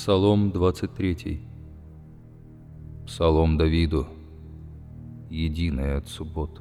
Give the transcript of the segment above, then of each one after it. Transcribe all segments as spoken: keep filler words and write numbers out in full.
Псалом двадцать третий. Псалом Давиду, единая от суббот.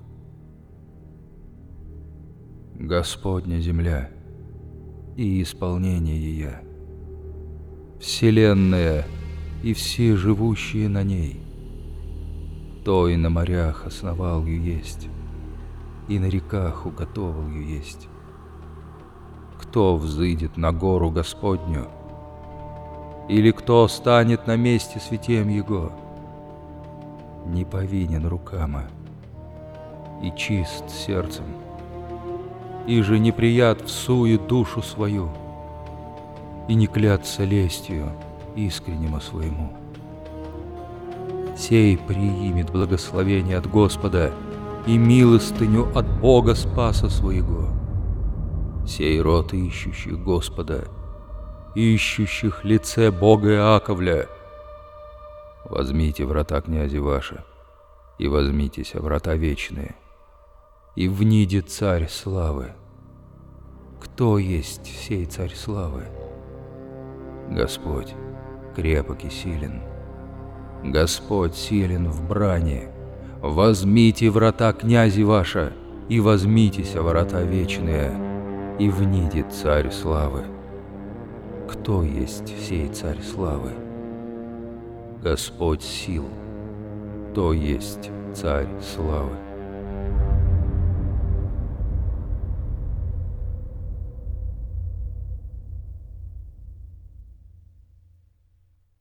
Господня земля и исполнение ее, вселенная и все живущие на ней. То и на морях основал ее есть, и на реках уготовал ее есть. Кто взыдет на гору Господню, или кто станет на месте святем Его? Не повинен рукама и чист сердцем, и же не прият всует душу свою, и не клятся лестью искреннему своему. Сей приимет благословение от Господа и милостыню от Бога Спаса своего. Сей род ищущих Господа, ищущих лице Бога Иаковля. Возьмите врата князи ваши, и возьмитесь врата вечные, и вниде царь славы. Кто есть сей царь славы? Господь крепок и силен, Господь силен в брани. Возьмите врата князи ваши, и возьмитесь врата вечные, и вниде царь славы. Кто есть сей царь славы? Господь сил, то есть царь славы.